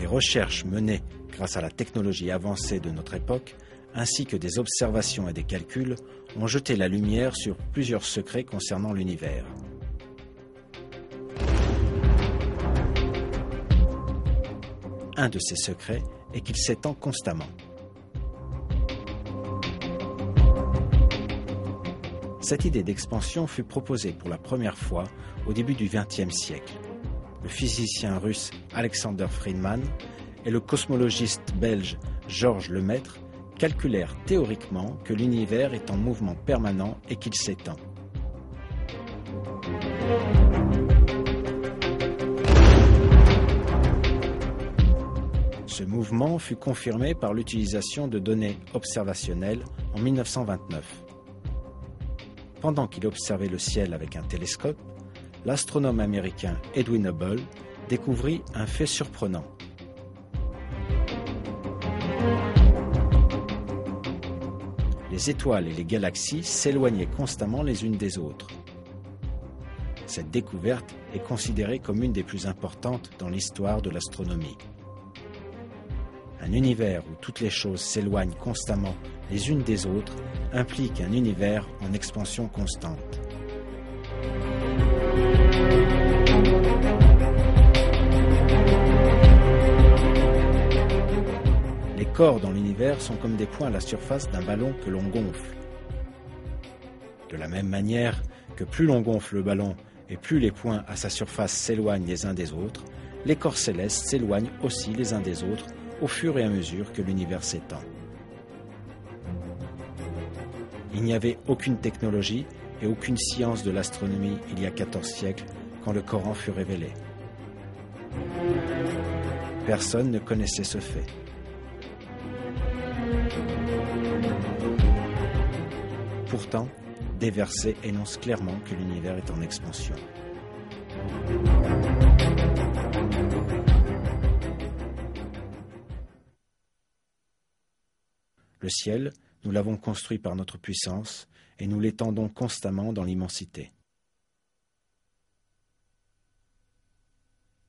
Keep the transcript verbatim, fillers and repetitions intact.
recherches menées grâce à la technologie avancée de notre époque, ainsi que des observations et des calculs, ont jeté la lumière sur plusieurs secrets concernant l'univers. Un de ces secrets est qu'il s'étend constamment. Cette idée d'expansion fut proposée pour la première fois au début du vingtième siècle. Le physicien russe Alexander Friedmann et le cosmologiste belge Georges Lemaître calculèrent théoriquement que l'univers est en mouvement permanent et qu'il s'étend. Ce mouvement fut confirmé par l'utilisation de données observationnelles en mille neuf cent vingt-neuf. Pendant qu'il observait le ciel avec un télescope, l'astronome américain Edwin Hubble découvrit un fait surprenant. Les étoiles et les galaxies s'éloignaient constamment les unes des autres. Cette découverte est considérée comme une des plus importantes dans l'histoire de l'astronomie. Un univers où toutes les choses s'éloignent constamment les unes des autres implique un univers en expansion constante. Les corps dans l'univers sont comme des points à la surface d'un ballon que l'on gonfle. De la même manière que plus l'on gonfle le ballon et plus les points à sa surface s'éloignent les uns des autres, les corps célestes s'éloignent aussi les uns des autres au fur et à mesure que l'univers s'étend. Il n'y avait aucune technologie et aucune science de l'astronomie il y a quatorze siècles quand le Coran fut révélé. Personne ne connaissait ce fait. Pourtant, des versets énoncent clairement que l'univers est en expansion. Le ciel, nous l'avons construit par notre puissance et nous l'étendons constamment dans l'immensité.